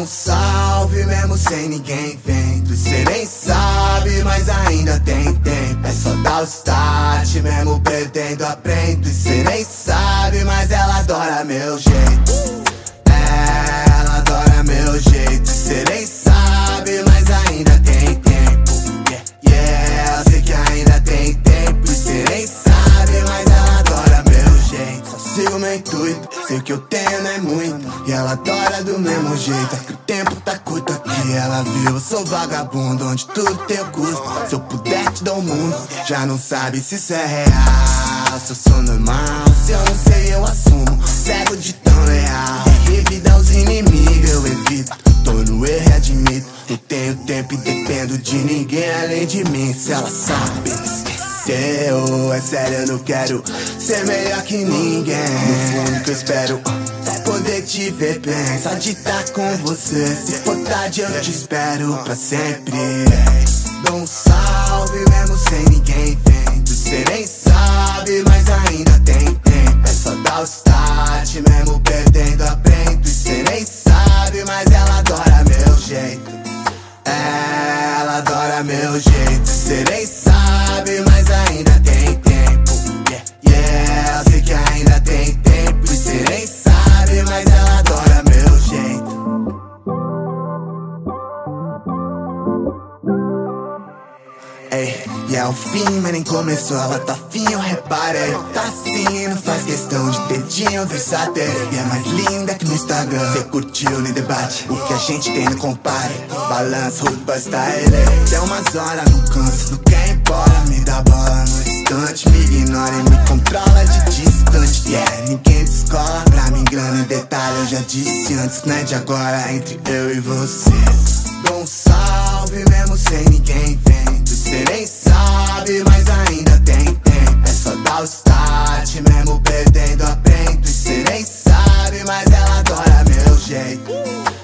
salve mesmo sem ninguém vendo. Cê nem sabe, mas ainda tem tempo. É só dar o start, mesmo perdendo aprendo. E cê nem sabe, mas ela adora meu jeito. Ela adora meu jeito. Cê nem sabe, mas ainda tem tempo. Yeah, eu sei que ainda tem tempo. E cê nem sabe, mas ela adora meu jeito. Só sigo meu intuito, sei que eu tenho não é muito. E ela adora do mesmo jeito. É que o tempo tá curto aqui, ela viu, eu sou vagabundo, onde tudo tem custo. Se eu puder te dar o mundo, já não sabe se isso é real. Se eu sou normal, se eu não sei eu assumo. Cego de tão leal, revidar os inimigos eu evito. Tô no erro e admito, não tenho tempo e dependo de ninguém além de mim. Se ela sabe, esqueceu, é sério eu não quero ser melhor que ninguém. No fundo que eu espero é poder te ver bem, só de estar com você. Se for tarde eu te espero pra sempre. Dou um salve mesmo sem ninguém vendo. Cê nem sabe, mas ainda tem tempo. É só dar o start, mesmo perdendo aprendo. E cê nem sabe, mas ela adora meu jeito. Ela adora meu jeito. Cê nem sabe, mas ainda tem tempo. Yeah, eu sei que ainda tem tempo. E cê nem sabe, mas ela adora meu jeito. Ei, e é o fim, mas nem começou. Ela tá afim, eu reparei. Tá assim, não faz questão de dedinho versátil. E é mais linda que no Instagram. Cê curtiu no debate o que a gente tem no compare. Balança, roupa, style. Tem umas horas, não canso, não quer ir embora. Me dá bola no instante, me ignora e me controla de distante. Yeah, ninguém descola, pra mim grana em detalhe. Eu já disse antes, não é de agora, entre eu e você. Dou um salve mesmo sem ninguém vendo. Cê nem sabe, mas ainda tem tempo. É só dar o start, mesmo perdendo aprendo. E cê nem sabe, mas ela adora meu jeito.